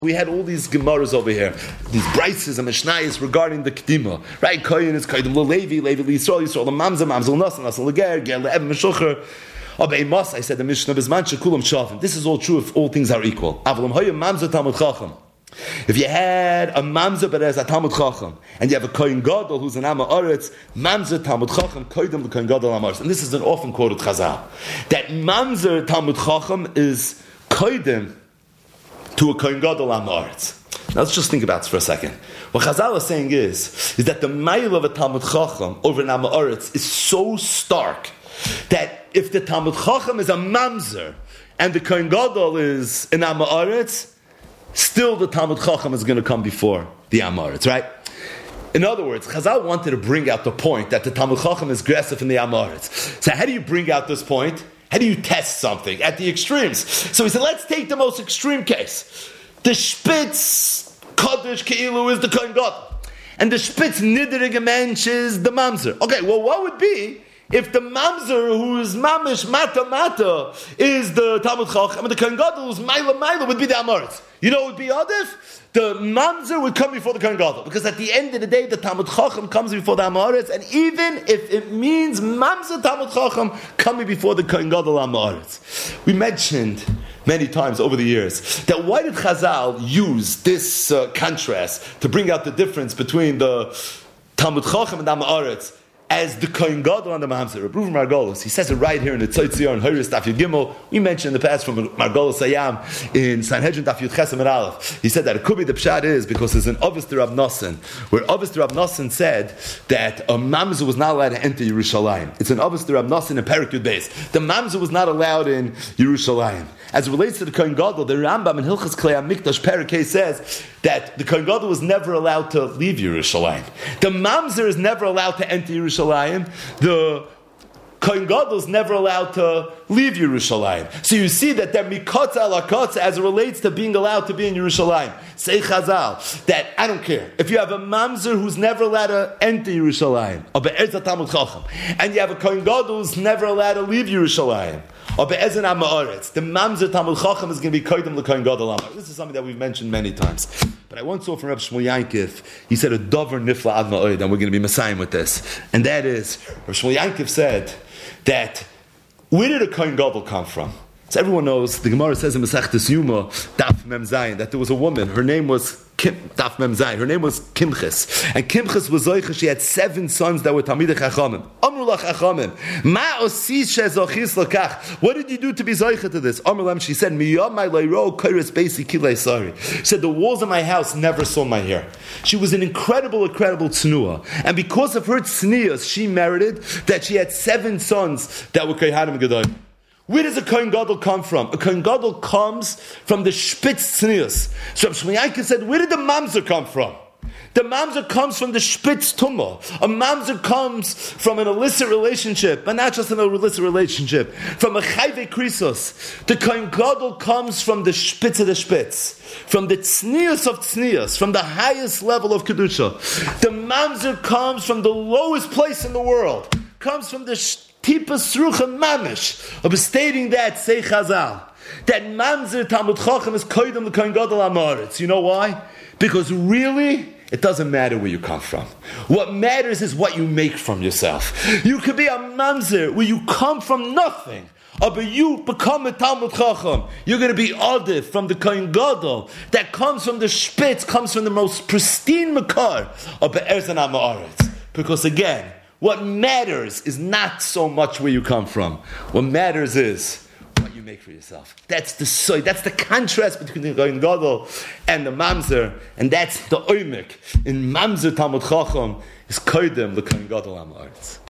We had all these Gemaras over here, these Brises and Mishnayos regarding the Kedima, right? Koyin is Koyin Levi, Levi Yisrael, Yisrael Mamza, Mamza Nasan, Nasan Leger, Ger Le'ev Meshucher. Obey Mas, I said the Mishnah Bizman Shekulam Shavim. This is all true if all things are equal. Avalam Hoya Mamza Talmud Chacham. If you had a Mamza but as a Talmud Chacham, and you have a Koyin Gadol who's an Amma Oretz, Mamza Talmud Chacham, Koydim the Koyin Gadol Amma Oretz. And this is an often quoted Chazal. That Mamza Talmud Chacham is Koydim to a Kohen Gadol Am Haaretz. Now let's just think about this for a second. What Chazal is saying is that the mile of a Talmud Chacham over an Am Haaretz is so stark that if the Talmud Chacham is a Mamzer and the Kohen Gadol is an Am Haaretz, still the Talmud Chacham is going to come before the Am Haaretz, right? In other words, Chazal wanted to bring out the point that the Talmud Chacham is aggressive in the Am Haaretz. So how do you bring out this point? How do you test something at the extremes? So he said, let's take the most extreme case. The Spitz Kaddish Keilu is the Kohen Gadol, and the Spitz Niedrige Mensch is the Mamzer. Okay, well, what would be if the Mamzer, who's Mamish Mata is the Talmud Chacham, and the Kohen Gadol, who's Maila would be the Am Haaretz? You know what would be Adif? The Mamzer would come before the Kohen Gadol, because at the end of the day, the Talmud Chacham comes before the Am Haaretz, and even if it means Mamzer Talmud Chacham coming before the Kohen Gadol Am Haaretz. We mentioned many times over the years that why did Chazal use this contrast to bring out the difference between the Talmud Chacham and the Am Haaretz as the Kohen Gadol and the Mamzer? Rabbi Margolis, he says it right here in the Tzitzion and Horis Daf Yud Gimel. We mentioned in the past from Margolis Hayam in Sanhedrin Daf Yud Ches Amud Aleph. He said that it could be the Pshat is because there's an Avos to Rav Nosson, where Avos to Rav Nosson said that a Mamzer was not allowed to enter Yerushalayim. It's an Avos to Rav Nosson in Perek Yud Beis. The Mamzer was not allowed in Yerushalayim. As it relates to the Kohen Gadol, the Rambam in Hilchas Klei HaMikdash Perek says that the Kohen Gadol was never allowed to leave Yerushalayim. The Mamzer is never allowed to enter Yerushalayim. The Kohen Gadol is never allowed to leave Yerushalayim. So you see that they're mikotza ala kotza as it relates to being allowed to be in Yerushalayim. Say Chazal that I don't care if you have a Mamzer who's never allowed to enter Yerushalayim, or be'ez Talmud Chacham, and you have a Kohen Gadol who's never allowed to leave Yerushalayim, or be'ezen Am Haaretz, the Mamzer Talmud Chacham is going to be koydem l'Kohen Gadol Am Haaretz. This is something that we've mentioned many times. But I once saw from Reb Shmuel Yankov, he said a dover nifla ad ma'od, and we're going to be messiahing with this. And that is, Reb Shmuel Yankov said that where did a Kohen Gadol come from? So everyone knows, the Gemara says in Masechtas Yuma, Daf Mem Zayin, that there was a woman, her name was Daf Mem Zayin, her name was Kimchis. And Kimchis was Zoicha, she had 7 sons that were Talmidei Chachamim. Amru lach Chachamim, Ma osis shezochis lakach. What did you do to be Zoicha to this? Amru lam, she said, Miyam my leiro kairis beisi kilei sari. She said, the walls of my house never saw my hair. She was an incredible tznuah. And because of her tznias, she merited that she had 7 sons that were Kohanim Gedolim. Where does a Kohen Gadol come from? A Kohen Gadol comes from the Spitz Tznius. So Shmuel Yankov said, where did the Mamzer come from? The Mamzer comes from the Spitz Tumah. A Mamzer comes from an illicit relationship, but not just an illicit relationship, from a Chayve Krisos. The Kohen Gadol comes from the Spitz of the Spitz, from the Tznius of Tznius, from the highest level of Kedusha. The Mamzer comes from the lowest place in the world, comes from the Tipas Rucha Mamish, of stating that, say Chazal, that Mamzer Talmud Chacham is Koydem the Kohen Gadol Am Haaretz. You know why? Because really, it doesn't matter where you come from. What matters is what you make from yourself. You could be a Mamzer where you come from nothing, but you become a Talmud Chacham. You're going to be Adif from the Kohen Gadol that comes from the Spitz, comes from the most pristine Makar of Be'ez and Am Haaretz. Because again, what matters is not so much where you come from. What matters is what you make for yourself. That's the soy. That's the contrast between the Kohen Gadol and the Mamzer, and that's the oimik. In Mamzer Talmud Chacham is koydem the Kohen Gadol Am Haaretz.